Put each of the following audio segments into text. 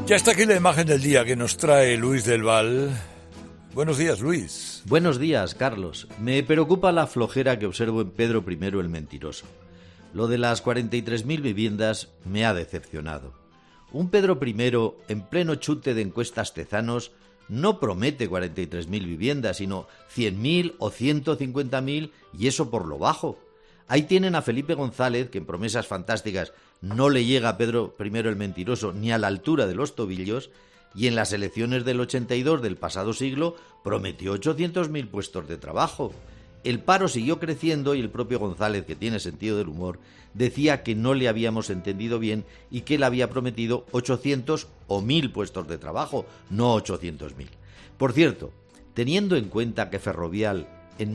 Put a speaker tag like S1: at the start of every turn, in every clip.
S1: Ya está aquí la imagen del día que nos trae Luis del Val. Buenos días, Luis.
S2: Buenos días, Carlos. Me preocupa la flojera que observo en Pedro I el Mentiroso. Lo de las 43.000 viviendas me ha decepcionado. Un Pedro I, en pleno chute de encuestas tezanos, no promete 43.000 viviendas, sino 100.000 o 150.000, y eso por lo bajo. Ahí tienen a Felipe González, que en promesas fantásticas no le llega a Pedro I el Mentiroso ni a la altura de los tobillos, y en las elecciones del 82 del pasado siglo prometió 800.000 puestos de trabajo. El paro siguió creciendo y el propio González, que tiene sentido del humor, decía que no le habíamos entendido bien y que él había prometido 800 o 1.000 puestos de trabajo, no 800.000. Por cierto, teniendo en cuenta que Ferrovial en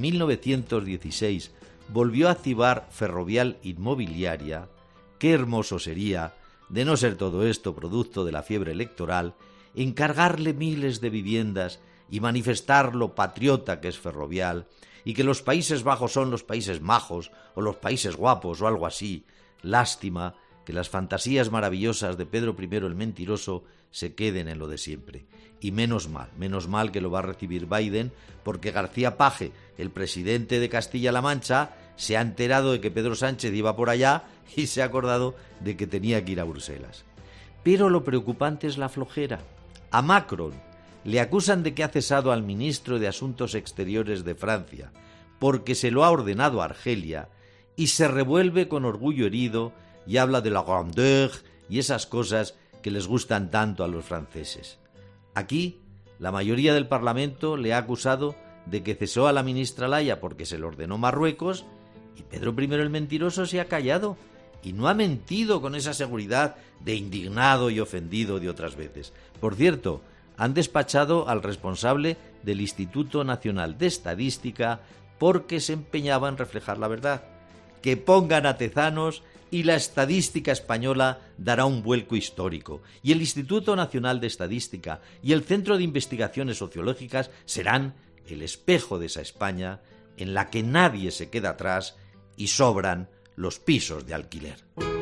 S2: 1916 volvió a activar Ferrovial Inmobiliaria, qué hermoso sería, de no ser todo esto producto de la fiebre electoral, encargarle miles de viviendas y manifestar lo patriota que es Ferrovial, y que los Países Bajos son los países majos o los países guapos o algo así. Lástima que las fantasías maravillosas de Pedro I el Mentiroso se queden en lo de siempre. Y menos mal que lo va a recibir Biden, porque García Paje, el presidente de Castilla-La Mancha, se ha enterado de que Pedro Sánchez iba por allá y se ha acordado de que tenía que ir a Bruselas. Pero lo preocupante es la flojera. A Macron le acusan de que ha cesado al ministro de Asuntos Exteriores de Francia porque se lo ha ordenado a Argelia, y se revuelve con orgullo herido y habla de la grandeur y esas cosas que les gustan tanto a los franceses. Aquí, la mayoría del Parlamento le ha acusado de que cesó a la ministra Laya porque se lo ordenó Marruecos, y Pedro I el Mentiroso se ha callado y no ha mentido con esa seguridad de indignado y ofendido de otras veces. Por cierto, han despachado al responsable del Instituto Nacional de Estadística porque se empeñaba en reflejar la verdad. Que pongan a Tezanos y la estadística española dará un vuelco histórico, y el Instituto Nacional de Estadística y el Centro de Investigaciones Sociológicas serán el espejo de esa España en la que nadie se queda atrás y sobran los pisos de alquiler.